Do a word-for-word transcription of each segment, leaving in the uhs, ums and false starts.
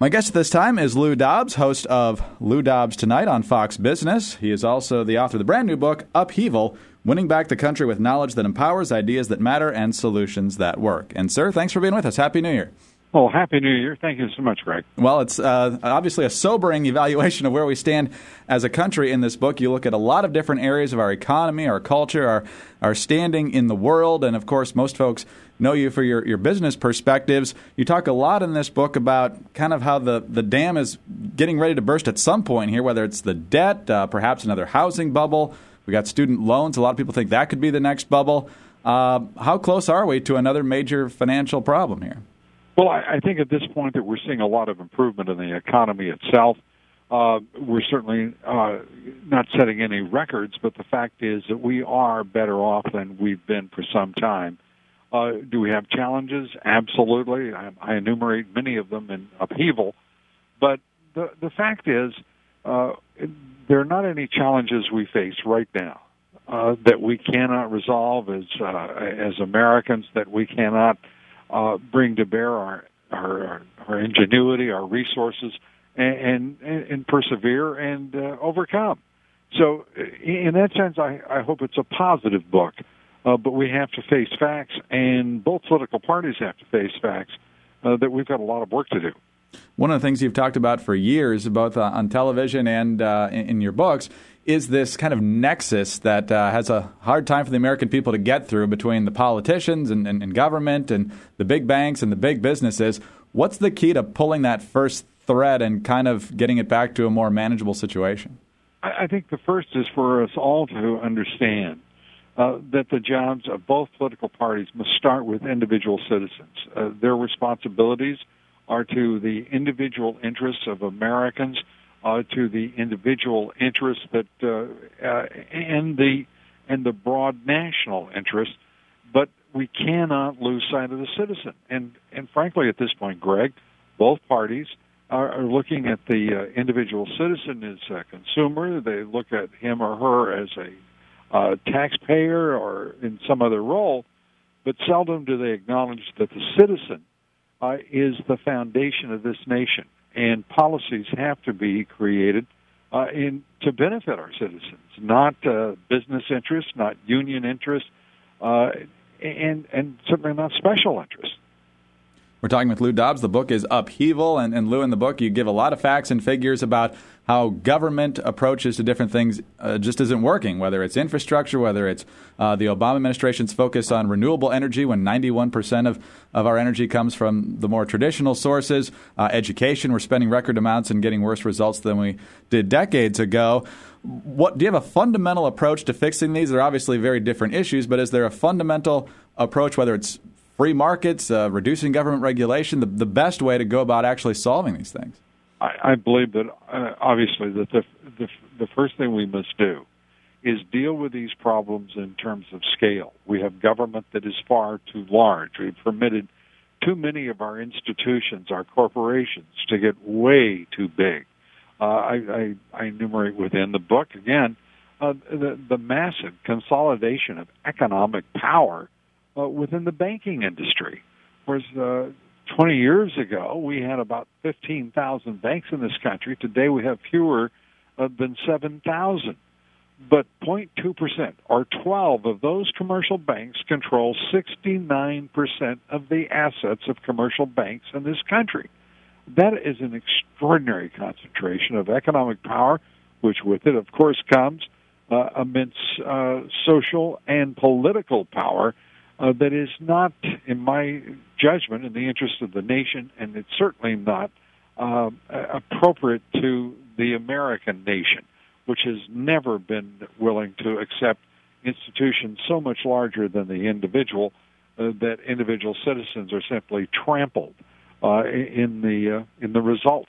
My guest at this time is Lou Dobbs, host of Lou Dobbs Tonight on Fox Business. He is also the author of the brand new book, Upheaval, Winning Back the Country with Knowledge That Empowers, Ideas That Matter, and Solutions That Work. And, sir, thanks for being with us. Happy New Year. Oh, Happy New Year. Thank you so much, Greg. Well, it's uh, obviously a sobering evaluation of where we stand as a country in this book. You look at a lot of different areas of our economy, our culture, our, our standing in the world, and, of course, most folks know you for your, your business perspectives. You talk a lot in this book about kind of how the, the dam is getting ready to burst at some point here, whether it's the debt, uh, perhaps another housing bubble. We got student loans. A lot of people think that could be the next bubble. Uh, how close are we to another major financial problem here? Well, I, I think at this point that we're seeing a lot of improvement in the economy itself. Uh, we're certainly uh, not setting any records, but the fact is that we are better off than we've been for some time. Uh, do we have challenges? Absolutely. I, I enumerate many of them in Upheaval. But the, the fact is, uh, there are not any challenges we face right now uh, that we cannot resolve as uh, as Americans, that we cannot uh, bring to bear our, our our ingenuity, our resources, and and, and persevere and uh, overcome. So, in that sense, I, I hope it's a positive book. Uh, but we have to face facts, and both political parties have to face facts, uh, that we've got a lot of work to do. One of the things you've talked about for years, both uh, on television and uh, in, in your books, is this kind of nexus that uh, has a hard time for the American people to get through between the politicians and, and, and government and the big banks and the big businesses. What's the key to pulling that first thread and kind of getting it back to a more manageable situation? I, I think the first is for us all to understand Uh, that the jobs of both political parties must start with individual citizens. Uh, their responsibilities are to the individual interests of Americans, uh, to the individual interests that uh, uh, and the and the broad national interest. But we cannot lose sight of the citizen. And and frankly, at this point, Greg, both parties are, are looking at the uh, individual citizen as a consumer. They look at him or her as a Uh, taxpayer or in some other role, but seldom do they acknowledge that the citizen uh, is the foundation of this nation, and policies have to be created uh, in to benefit our citizens, not uh, business interests, not union interests, uh, and and certainly not special interests. We're talking with Lou Dobbs. The book is Upheaval, and, and Lou, in the book, you give a lot of facts and figures about how government approaches to different things uh, just isn't working, whether it's infrastructure, whether it's uh, the Obama administration's focus on renewable energy when ninety-one percent of, of our energy comes from the more traditional sources. Uh, education, we're spending record amounts and getting worse results than we did decades ago. What do you have a fundamental approach to fixing these? They're obviously very different issues, but is there a fundamental approach, whether it's free markets, uh, reducing government regulation, the, the best way to go about actually solving these things? I, I believe that, uh, obviously, that the, the the first thing we must do is deal with these problems in terms of scale. We have government that is far too large. We've permitted too many of our institutions, our corporations, to get way too big. Uh, I, I, I enumerate within the book, again, uh, the, the massive consolidation of economic power Uh, within the banking industry. Whereas uh, twenty years ago, we had about fifteen thousand banks in this country. Today we have fewer uh, than seven thousand. But zero point two percent, or twelve of those commercial banks, control sixty-nine percent of the assets of commercial banks in this country. That is an extraordinary concentration of economic power, which with it, of course, comes uh, immense uh, social and political power. Uh, that is not, in my judgment, in the interest of the nation, and it's certainly not uh, appropriate to the American nation, which has never been willing to accept institutions so much larger than the individual uh, that individual citizens are simply trampled uh, in the uh, in the result.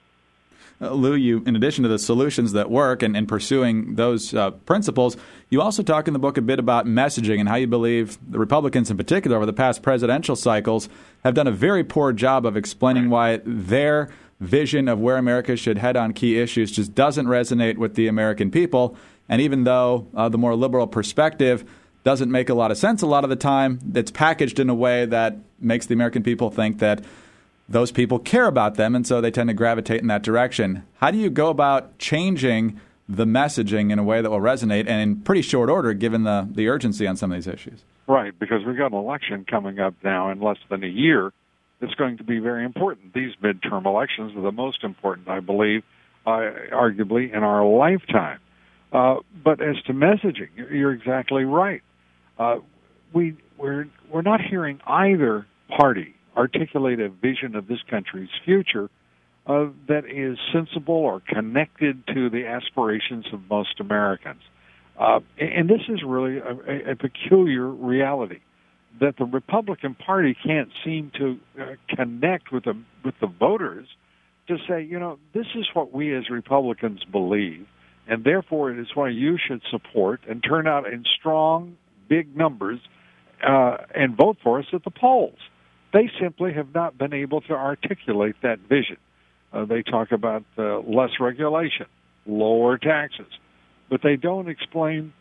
Uh, Lou, you, in addition to the solutions that work and, and pursuing those uh, principles, you also talk in the book a bit about messaging and how you believe the Republicans in particular over the past presidential cycles have done a very poor job of explaining why their vision of where America should head on key issues just doesn't resonate with the American people. And even though uh, the more liberal perspective doesn't make a lot of sense a lot of the time, it's packaged in a way that makes the American people think that those people care about them, and so they tend to gravitate in that direction. How do you go about changing the messaging in a way that will resonate, and in pretty short order, given the, the urgency on some of these issues? Right, because we've got an election coming up now in less than a year that's going to be very important. These midterm elections are the most important, I believe, uh, arguably, in our lifetime. Uh, but as to messaging, you're exactly right. Uh, we, we're, we're not hearing either party articulate a vision of this country's future uh, that is sensible or connected to the aspirations of most Americans. Uh, and this is really a, a peculiar reality, that the Republican Party can't seem to uh, connect with the, with the voters to say, you know, this is what we as Republicans believe, and therefore it is why you should support and turn out in strong, big numbers uh, and vote for us at the polls. They simply have not been able to articulate that vision. Uh, they talk about uh, less regulation, lower taxes, but they don't explain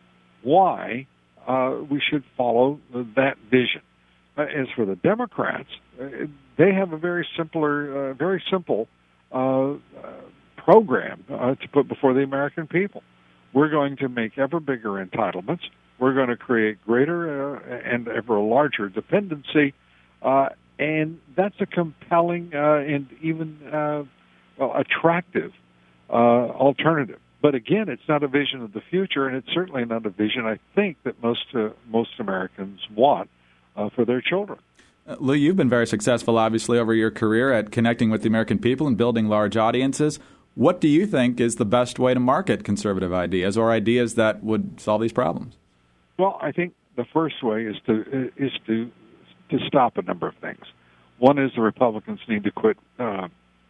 why uh, we should follow that vision. Uh, as for the Democrats, uh, they have a very simpler, uh, very simple uh, uh, program uh, to put before the American people. We're going to make ever bigger entitlements. We're going to create greater uh, and ever larger dependency, uh, and that's a compelling uh, and even uh, well, attractive uh, alternative. But again, it's not a vision of the future, and it's certainly not a vision I think that most uh, most Americans want uh, for their children. Uh, Lou, you've been very successful, obviously, over your career at connecting with the American people and building large audiences. What do you think is the best way to market conservative ideas or ideas that would solve these problems? Well, I think the first way is to is to to stop a number of things. One is the Republicans need to quit uh,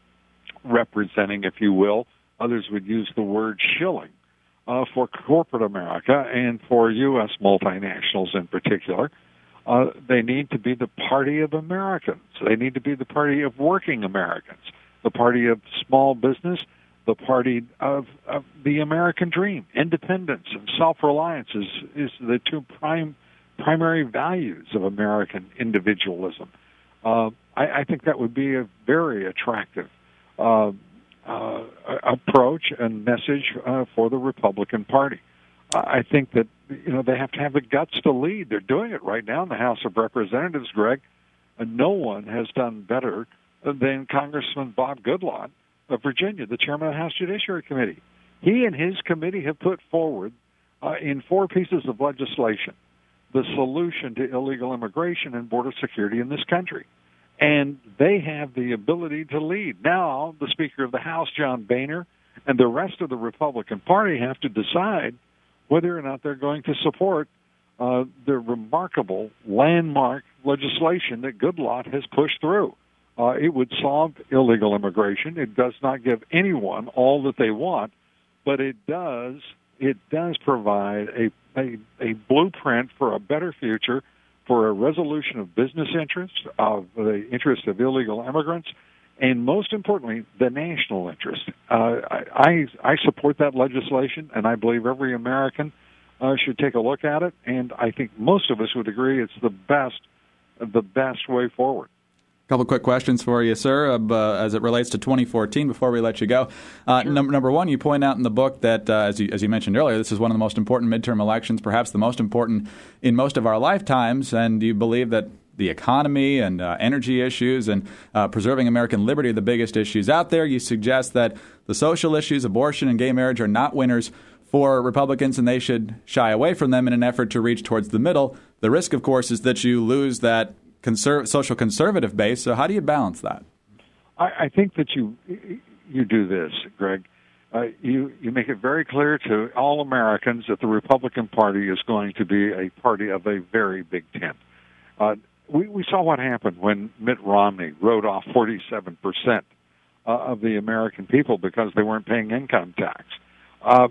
representing, if you will, others would use the word shilling, uh, for corporate America and for U S multinationals in particular. Uh, they need to be the party of Americans. They need to be the party of working Americans, the party of small business, the party of, of the American dream. Independence and self-reliance is, is the two prime primary values of American individualism. Uh, I, I think that would be a very attractive uh, uh, approach and message uh, for the Republican Party. I think that, you know, they have to have the guts to lead. They're doing it right now in the House of Representatives, Greg. And no one has done better than Congressman Bob Goodlatte of Virginia, the chairman of the House Judiciary Committee. He and his committee have put forward uh, in four pieces of legislation the solution to illegal immigration and border security in this country. And they have the ability to lead. Now, the Speaker of the House, John Boehner, and the rest of the Republican Party have to decide whether or not they're going to support uh, the remarkable landmark legislation that Goodlatte has pushed through. Uh, it would solve illegal immigration. It does not give anyone all that they want, but it does it does provide a, a, a blueprint for a better future, for a resolution of business interests, of the interests of illegal immigrants, and most importantly, the national interest. Uh, I, I support that legislation, and I believe every American uh, should take a look at it, and I think most of us would agree it's the best, the best way forward. A couple quick questions for you, sir, uh, as it relates to twenty fourteen before we let you go. Uh, sure. num- number one, you point out in the book that, uh, as, you, as you mentioned earlier, this is one of the most important midterm elections, perhaps the most important in most of our lifetimes, and you believe that the economy and uh, energy issues and uh, preserving American liberty are the biggest issues out there. You suggest that the social issues, abortion and gay marriage, are not winners for Republicans, and they should shy away from them in an effort to reach towards the middle. The risk, of course, is that you lose that Conser- social conservative base. So how do you balance that? I, I think that you you do this, Greg. Uh, you you make it very clear to all Americans that the Republican Party is going to be a party of a very big tent. Uh, we, we saw what happened when Mitt Romney wrote off forty-seven percent uh, of the American people because they weren't paying income tax. Uh,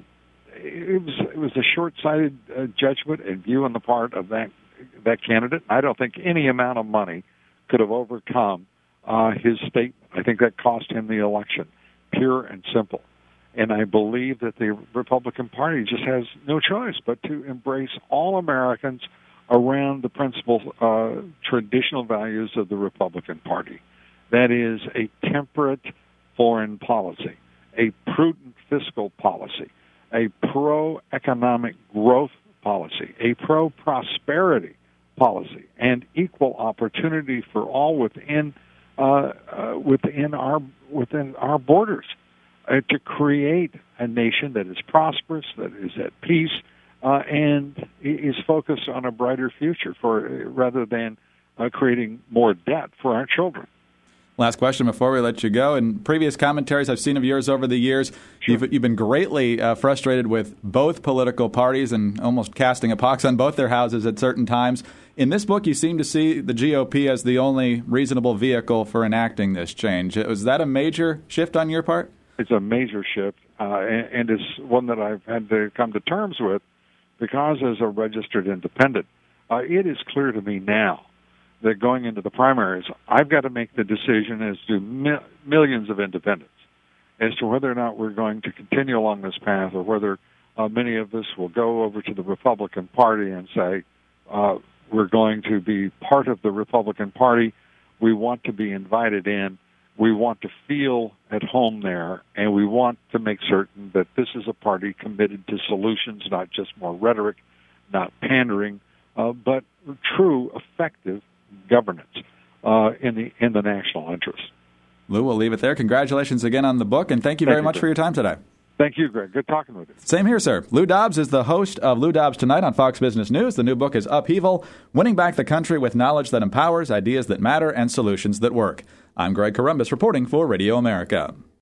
it was it was a short-sighted uh, judgment and view on the part of that. that candidate. I don't think any amount of money could have overcome uh, his statement. I think that cost him the election, pure and simple. And I believe that the Republican Party just has no choice but to embrace all Americans around the principal uh, traditional values of the Republican Party. That is a temperate foreign policy, a prudent fiscal policy, a pro-economic growth policy, a pro-prosperity policy, and equal opportunity for all within uh, uh, within our within our borders, uh, to create a nation that is prosperous, that is at peace, uh, and is focused on a brighter future for rather than uh, creating more debt for our children. Last question before we let you go. In previous commentaries I've seen of yours over the years, Sure. you've, you've been greatly uh, frustrated with both political parties and almost casting a pox on both their houses at certain times. In this book, you seem to see the G O P as the only reasonable vehicle for enacting this change. Was that a major shift on your part? It's a major shift, uh, and, and it's one that I've had to come to terms with because as a registered independent, uh, it is clear to me now that going into the primaries, I've got to make the decision, as do mi- millions of independents, as to whether or not we're going to continue along this path or whether uh, many of us will go over to the Republican Party and say, uh, we're going to be part of the Republican Party. We want to be invited in. We want to feel at home there, and we want to make certain that this is a party committed to solutions, not just more rhetoric, not pandering, uh, but true, effective governance uh, in the in the national interest. Lou, we'll leave it there. Congratulations again on the book, and thank you Thank very you, much Greg. for your time today. Thank you, Greg. Good talking with you. Same here, sir. Lou Dobbs is the host of Lou Dobbs Tonight on Fox Business News. The new book is Upheaval, Winning Back the Country with Knowledge That Empowers, Ideas That Matter, and Solutions That Work. I'm Greg Columbus reporting for Radio America.